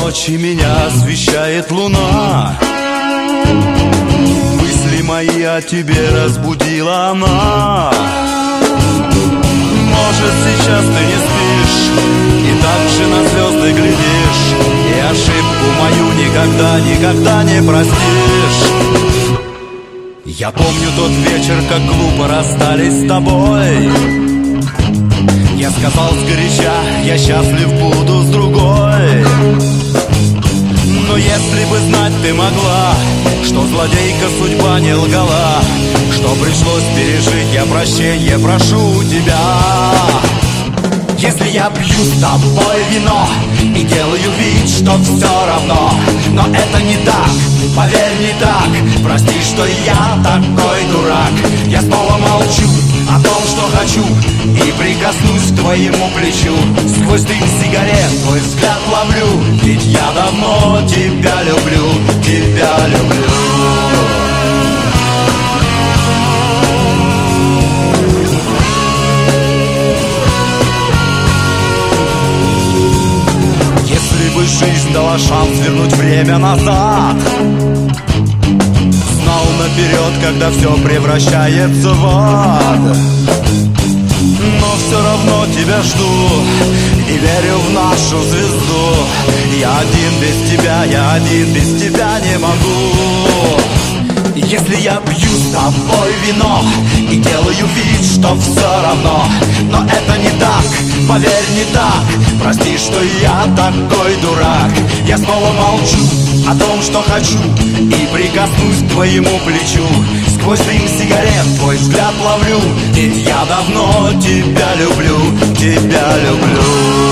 ночи меня освещает луна. Мысли мои о тебе разбудила она. Может, сейчас ты не спишь и так же на звезды глядишь, и ошибку мою никогда, никогда не простишь. Я помню тот вечер, как глупо расстались с тобой. Я сказал сгоряча, я счастлив буду с другой. Но если бы знать ты могла, что злодейка судьба не лгала, что пришлось пережить, я прощенье прошу у тебя. Если я пью с тобой вино и делаю вид, что все равно, но это не так, поверь, не так. Прости, что я такой дурак. Я снова молчу о том, что хочу, и прикоснусь к твоему плечу. Сквозь дым сигарет твой взгляд ловлю, ведь я давно тебя люблю, тебя люблю. Жизнь дала шанс вернуть время назад, знал наперед, когда все превращается в ад. Но все равно тебя жду и верю в нашу звезду. Я один без тебя, я один без тебя не могу. Если я пью с тобой вино и делаю вид, что все равно, но это не так, поверь, не так. Прости, что я такой дурак. Я снова молчу о том, что хочу, и прикоснусь к твоему плечу. Сквозь дым сигарет твой взгляд ловлю, ведь я давно тебя люблю, тебя люблю.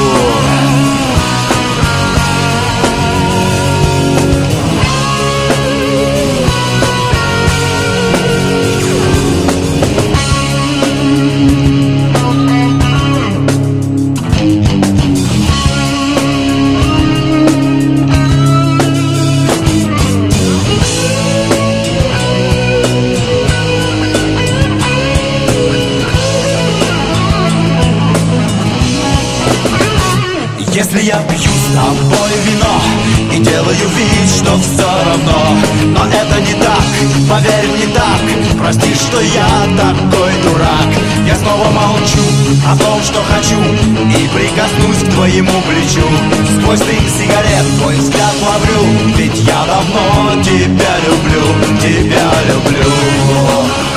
Если я пью с тобой вино и делаю вид, что все равно, но это не так, поверь, не так. Прости, что я такой дурак. Я снова молчу о том, что хочу, и прикоснусь к твоему плечу. Сквозь дым сигарет твой взгляд ловлю, ведь я давно тебя люблю, тебя люблю.